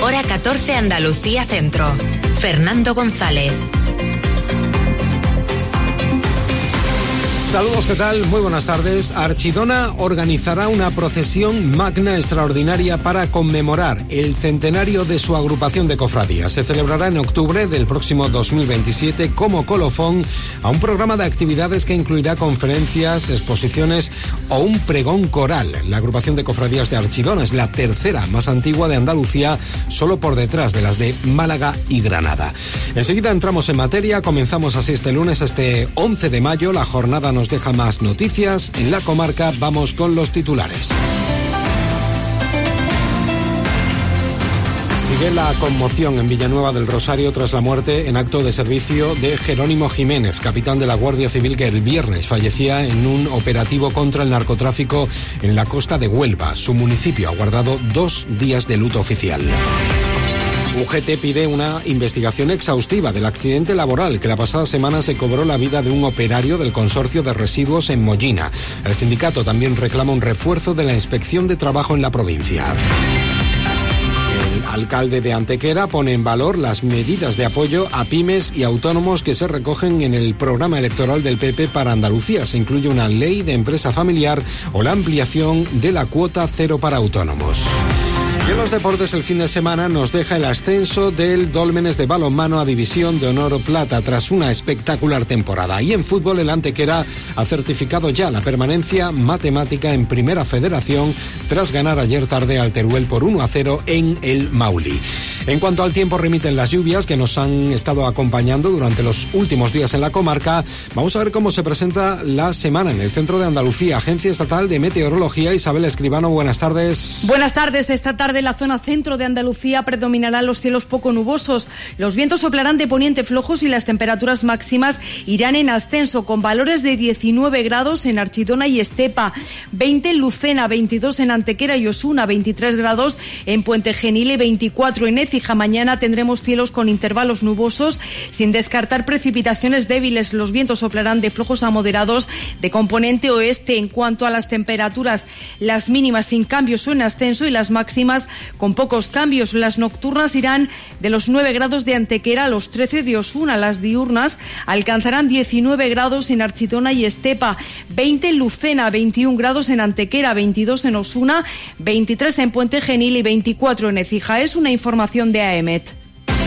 Hora 14 Andalucía Centro. Fernando González. Saludos, ¿qué tal? Muy buenas tardes. Archidona organizará una procesión magna extraordinaria para conmemorar el centenario de su agrupación de cofradías. Se celebrará en octubre del próximo 2027 como colofón a un programa de actividades que incluirá conferencias, exposiciones o un pregón coral. La agrupación de cofradías de Archidona es la tercera más antigua de Andalucía, solo por detrás de las de Málaga y Granada. Enseguida entramos en materia. Comenzamos así este lunes, este 11 de mayo. La jornada nos deja más noticias. En la comarca vamos con los titulares. Sigue la conmoción en Villanueva del Rosario tras la muerte en acto de servicio de Jerónimo Jiménez, capitán de la Guardia Civil, que el viernes fallecía en un operativo contra el narcotráfico en la costa de Huelva. Su municipio ha guardado 2 días de luto oficial. UGT pide una investigación exhaustiva del accidente laboral que la pasada semana se cobró la vida de un operario del consorcio de residuos en Mollina. El sindicato también reclama un refuerzo de la inspección de trabajo en la provincia. El alcalde de Antequera pone en valor las medidas de apoyo a pymes y autónomos que se recogen en el programa electoral del PP para Andalucía. Se incluye una ley de empresa familiar o la ampliación de la cuota cero para autónomos. Y en los deportes, el fin de semana nos deja el ascenso del Dólmenes de balonmano a División de Honor Plata tras una espectacular temporada. Y en fútbol, el Antequera ha certificado ya la permanencia matemática en Primera Federación tras ganar ayer tarde al Teruel por 1-0 en el Mauli. En cuanto al tiempo, remiten las lluvias que nos han estado acompañando durante los últimos días en la comarca. Vamos a ver cómo se presenta la semana en el centro de Andalucía. Agencia Estatal de Meteorología, Isabel Escribano, buenas tardes. Buenas tardes. Esta tarde en la zona centro de Andalucía predominarán los cielos poco nubosos. Los vientos soplarán de poniente flojos y las temperaturas máximas irán en ascenso, con valores de 19 grados en Archidona y Estepa, 20 en Lucena, 22 en Antequera y Osuna, 23 grados en Puente Genil y 24 en Écija. Mañana tendremos cielos con intervalos nubosos, sin descartar precipitaciones débiles. Los vientos soplarán de flojos a moderados de componente oeste. En cuanto a las temperaturas, las mínimas sin cambios o en ascenso y las máximas con pocos cambios. Las nocturnas irán de los 9 grados de Antequera a los 13 de Osuna. Las diurnas alcanzarán 19 grados en Archidona y Estepa, 20 en Lucena, 21 grados en Antequera, 22 en Osuna, 23 en Puente Genil y 24 en Écija. Es una información de AEMET.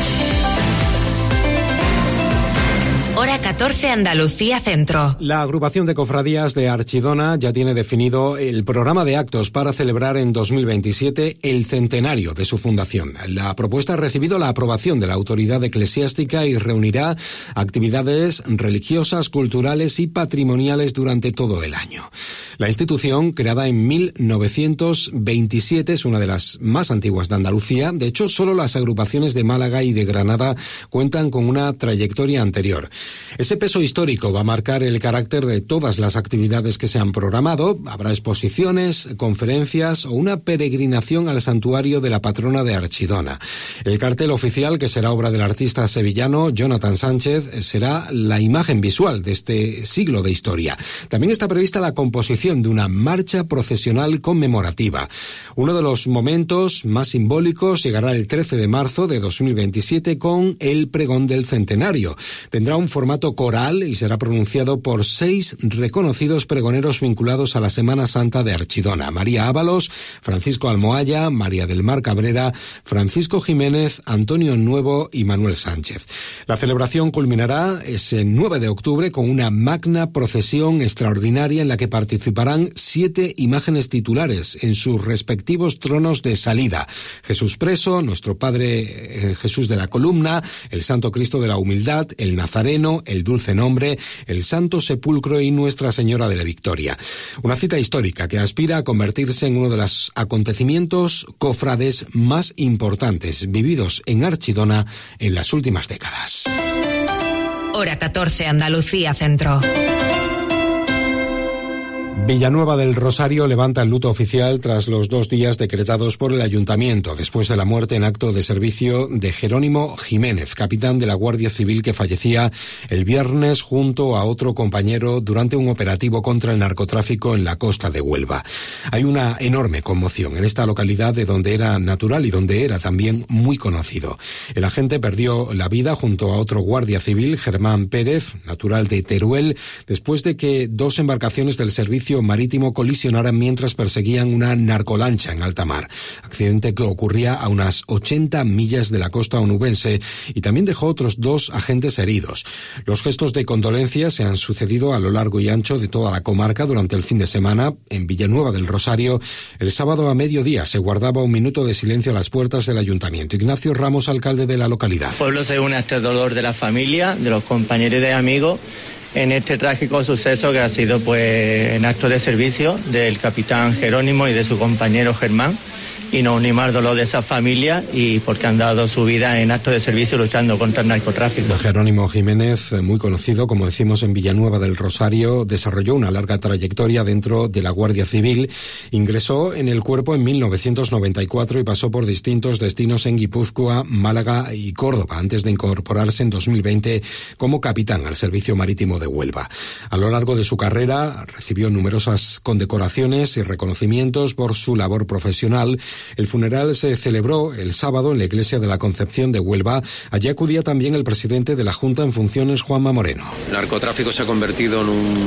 Hora 14 Andalucía Centro. La agrupación de cofradías de Archidona ya tiene definido el programa de actos para celebrar en 2027 el centenario de su fundación. La propuesta ha recibido la aprobación de la autoridad eclesiástica y reunirá actividades religiosas, culturales y patrimoniales durante todo el año. La institución, creada en 1927, es una de las más antiguas de Andalucía. De hecho, solo las agrupaciones de Málaga y de Granada cuentan con una trayectoria anterior. Ese peso histórico va a marcar el carácter de todas las actividades que se han programado. Habrá exposiciones, conferencias o una peregrinación al santuario de la patrona de Archidona. El cartel oficial, que será obra del artista sevillano Jonathan Sánchez, será la imagen visual de este siglo de historia. También está prevista la composición de una marcha procesional conmemorativa. Uno de los momentos más simbólicos llegará el 13 de marzo de 2027 con el pregón del centenario. Tendrá un formato coral y será pronunciado por 6 reconocidos pregoneros vinculados a la Semana Santa de Archidona: María Ábalos, Francisco Almohaya, María del Mar Cabrera, Francisco Jiménez, Antonio Nuevo y Manuel Sánchez. La celebración culminará ese 9 de octubre con una magna procesión extraordinaria en la que participarán 7 imágenes titulares en sus respectivos tronos de salida: Jesús Preso, Nuestro Padre Jesús de la Columna, el Santo Cristo de la Humildad, el Nazareno, el Dulce Nombre, el Santo Sepulcro y Nuestra Señora de la Victoria. Una cita histórica que aspira a convertirse en uno de los acontecimientos cofrades más importantes vividos en Archidona en las últimas décadas. Hora 14 Andalucía Centro. Villanueva del Rosario levanta el luto oficial tras los 2 días decretados por el Ayuntamiento, después de la muerte en acto de servicio de Jerónimo Jiménez, capitán de la Guardia Civil que fallecía el viernes junto a otro compañero durante un operativo contra el narcotráfico en la costa de Huelva. Hay una enorme conmoción en esta localidad de donde era natural y donde era también muy conocido. El agente perdió la vida junto a otro guardia civil, Germán Pérez, natural de Teruel, después de que 2 embarcaciones del servicio marítimo colisionaran mientras perseguían una narcolancha en alta mar. Accidente que ocurría a unas 80 millas de la costa onubense y también dejó otros 2 agentes heridos. Los gestos de condolencia se han sucedido a lo largo y ancho de toda la comarca durante el fin de semana. En Villanueva del Rosario, el sábado a mediodía se guardaba un minuto de silencio a las puertas del ayuntamiento. Ignacio Ramos, alcalde de la localidad. El pueblo se une a este dolor de la familia, de los compañeros y de amigos, en este trágico suceso que ha sido en acto de servicio del capitán Jerónimo y de su compañero Germán, y nos unimos al dolor de esa familia y porque han dado su vida en acto de servicio luchando contra el narcotráfico. Jerónimo Jiménez, muy conocido, como decimos, en Villanueva del Rosario, desarrolló una larga trayectoria dentro de la Guardia Civil, ingresó en el cuerpo en 1994 y pasó por distintos destinos en Guipúzcoa, Málaga y Córdoba, antes de incorporarse en 2020 como capitán al Servicio Marítimo de Huelva. A lo largo de su carrera recibió numerosas condecoraciones y reconocimientos por su labor profesional. El funeral se celebró el sábado en la Iglesia de la Concepción de Huelva. Allí acudía también el presidente de la Junta en funciones, Juanma Moreno. El narcotráfico se ha convertido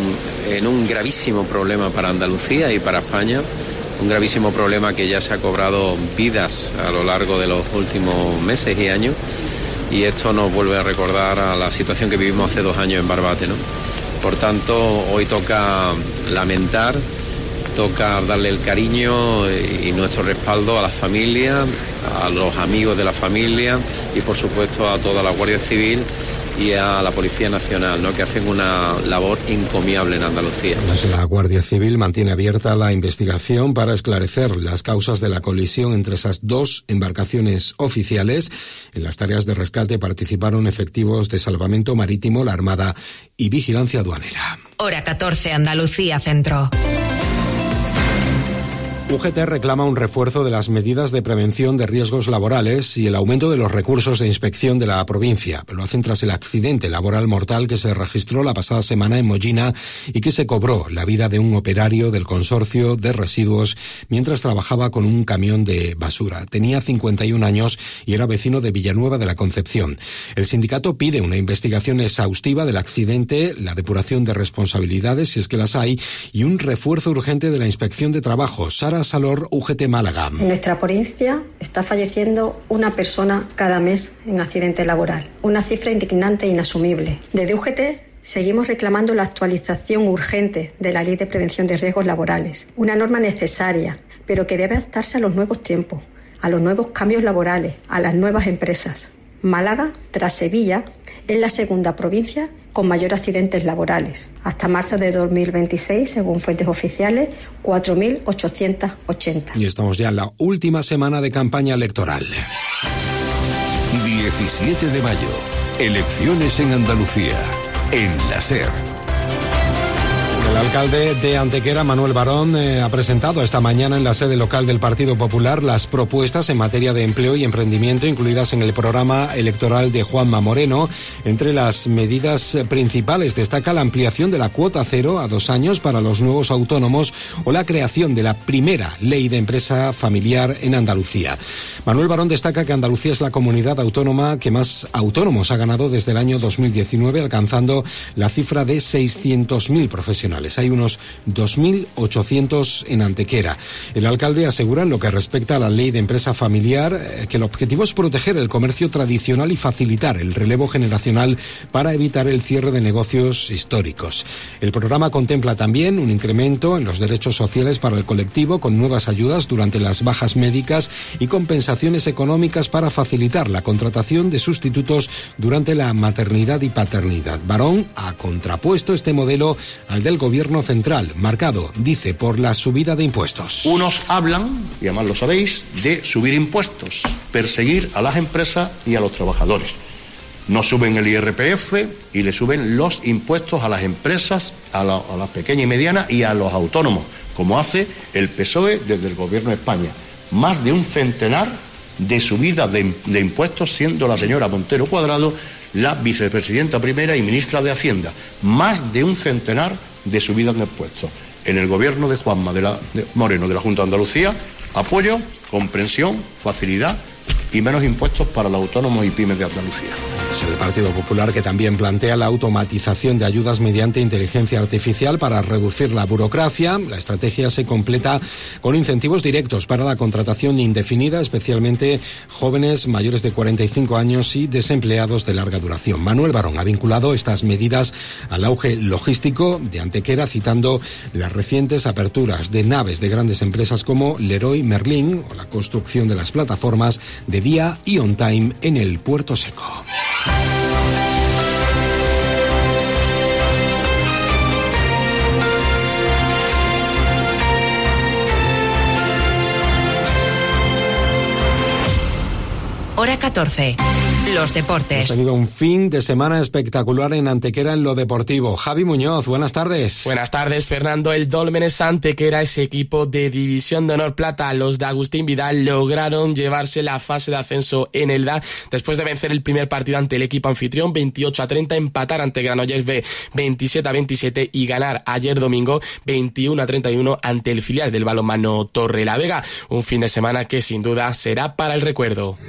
en un gravísimo problema para Andalucía y para España. Un gravísimo problema que ya se ha cobrado vidas a lo largo de los últimos meses y años. Y esto nos vuelve a recordar a la situación que vivimos hace 2 años en Barbate, ¿no? Por tanto, hoy toca lamentar, toca darle el cariño y nuestro respaldo a la familia, a los amigos de la familia y por supuesto a toda la Guardia Civil y a la Policía Nacional, ¿no?, que hacen una labor encomiable en Andalucía. La Guardia Civil mantiene abierta la investigación para esclarecer las causas de la colisión entre esas 2 embarcaciones oficiales. En las tareas de rescate participaron efectivos de salvamento marítimo, la Armada y vigilancia aduanera. Hora 14, Andalucía Centro. UGT reclama un refuerzo de las medidas de prevención de riesgos laborales y el aumento de los recursos de inspección de la provincia. Lo hacen tras el accidente laboral mortal que se registró la pasada semana en Mollina y que se cobró la vida de un operario del consorcio de residuos mientras trabajaba con un camión de basura. Tenía 51 años y era vecino de Villanueva de la Concepción. El sindicato pide una investigación exhaustiva del accidente, la depuración de responsabilidades, si es que las hay, y un refuerzo urgente de la inspección de trabajo. Sara Salor, UGT Málaga. En nuestra provincia está falleciendo una persona cada mes en accidente laboral, una cifra indignante e inasumible. Desde UGT seguimos reclamando la actualización urgente de la Ley de Prevención de Riesgos Laborales, una norma necesaria, pero que debe adaptarse a los nuevos tiempos, a los nuevos cambios laborales, a las nuevas empresas. Málaga, tras Sevilla, es la segunda provincia con mayor accidentes laborales. Hasta marzo de 2026, según fuentes oficiales, 4.880. Y estamos ya en la última semana de campaña electoral. 17 de mayo, elecciones en Andalucía, en la SER. El alcalde de Antequera, Manuel Barón, ha presentado esta mañana en la sede local del Partido Popular las propuestas en materia de empleo y emprendimiento incluidas en el programa electoral de Juanma Moreno. Entre las medidas principales destaca la ampliación de la cuota cero a 2 años para los nuevos autónomos o la creación de la primera ley de empresa familiar en Andalucía. Manuel Barón destaca que Andalucía es la comunidad autónoma que más autónomos ha ganado desde el año 2019, alcanzando la cifra de 600.000 profesionales. Hay unos 2.800 en Antequera. El alcalde asegura en lo que respecta a la ley de empresa familiar que el objetivo es proteger el comercio tradicional y facilitar el relevo generacional para evitar el cierre de negocios históricos. El programa contempla también un incremento en los derechos sociales para el colectivo con nuevas ayudas durante las bajas médicas y compensaciones económicas para facilitar la contratación de sustitutos durante la maternidad y paternidad. Barón ha contrapuesto este modelo al del gobierno central, marcado, dice, por la subida de impuestos. Unos hablan, y además lo sabéis, de subir impuestos, perseguir a las empresas y a los trabajadores. No suben el IRPF y le suben los impuestos a las empresas, a las pequeñas y medianas y a los autónomos, como hace el PSOE desde el Gobierno de España. Más de un centenar de subidas de impuestos, siendo la señora Montero Cuadrado la vicepresidenta primera y ministra de Hacienda. Más de un centenar de subidas de impuestos. En el gobierno de Juanma Moreno de la Junta de Andalucía, apoyo, comprensión, facilidad y menos impuestos para los autónomos y pymes de Andalucía. Es el Partido Popular que también plantea la automatización de ayudas mediante inteligencia artificial para reducir la burocracia. La estrategia se completa con incentivos directos para la contratación indefinida, especialmente jóvenes mayores de 45 años y desempleados de larga duración. Manuel Barón ha vinculado estas medidas al auge logístico de Antequera, citando las recientes aperturas de naves de grandes empresas como Leroy Merlin o la construcción de las plataformas de día y on time en el Puerto Seco. Hora 14. Los deportes. Hemos tenido un fin de semana espectacular en Antequera en lo deportivo. Javi Muñoz, buenas tardes. Buenas tardes, Fernando. El Dólmenes Antequera, ese equipo de División de Honor Plata, los de Agustín Vidal, lograron llevarse la fase de ascenso en Elda después de vencer el primer partido ante el equipo anfitrión 28-30, empatar ante Granollers B 27-27 y ganar ayer domingo 21-31 ante el filial del balonmano Torrelavega. Un fin de semana que sin duda será para el recuerdo.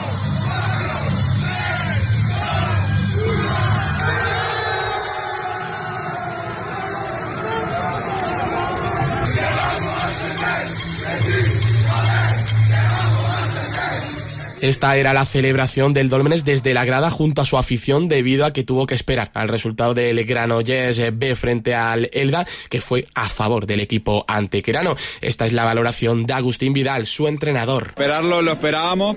Esta era la celebración del Dólmenes desde la grada junto a su afición, debido a que tuvo que esperar al resultado del Granollers B frente al Elda, que fue a favor del equipo antequerano. Esta es la valoración de Agustín Vidal, su entrenador. Esperarlo lo esperábamos,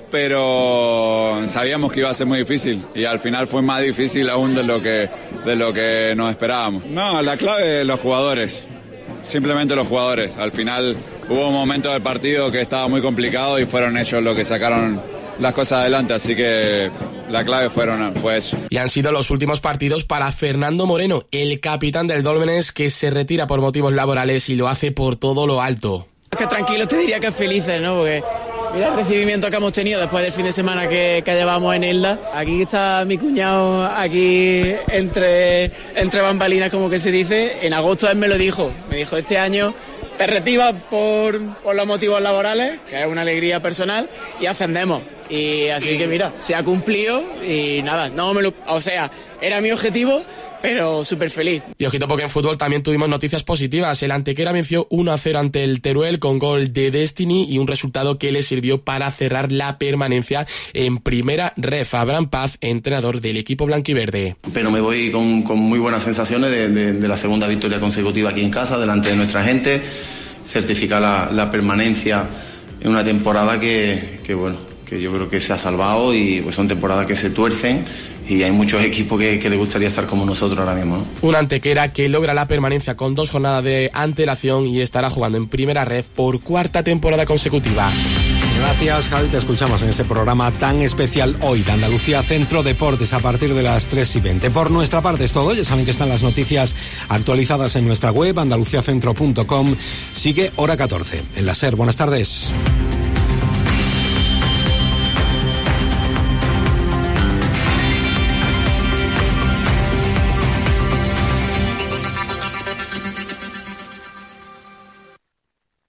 pero sabíamos que iba a ser muy difícil y al final fue más difícil aún de lo que nos esperábamos. No, la clave es los jugadores. Simplemente los jugadores. Al final hubo un momento del partido que estaba muy complicado y fueron ellos los que sacaron las cosas adelante, así que la clave fue eso. Y han sido los últimos partidos para Fernando Moreno, el capitán del Dólmenes, que se retira por motivos laborales y lo hace por todo lo alto. Es que tranquilo, te diría que felices, ¿no? Porque mira el recibimiento que hemos tenido después del fin de semana que llevamos en Elda. Aquí está mi cuñado, aquí entre bambalinas, como que se dice. En agosto él me dijo, este año te retiras por los motivos laborales, que es una alegría personal, y ascendemos. Y así que mira, se ha cumplido y nada, era mi objetivo, pero súper feliz. Y ojito, porque en fútbol también tuvimos noticias positivas. El Antequera venció 1-0 ante el Teruel con gol de Destiny y un resultado que le sirvió para cerrar la permanencia en primera ref. Abraham Paz, entrenador del equipo blanquiverde. Pero me voy con muy buenas sensaciones de la segunda victoria consecutiva aquí en casa, delante de nuestra gente, certificar la permanencia en una temporada que yo creo que se ha salvado, y pues son temporadas que se tuercen y hay muchos equipos que les gustaría estar como nosotros ahora mismo, ¿no? Un Antequera que logra la permanencia con 2 jornadas de antelación y estará jugando en primera ref por 4ª temporada consecutiva. Gracias, Javi. Te escuchamos en ese programa tan especial hoy de Andalucía Centro Deportes a partir de las 3:20. Por nuestra parte es todo. Ya saben que están las noticias actualizadas en nuestra web andaluciacentro.com. Sigue Hora 14 en la SER. Buenas tardes.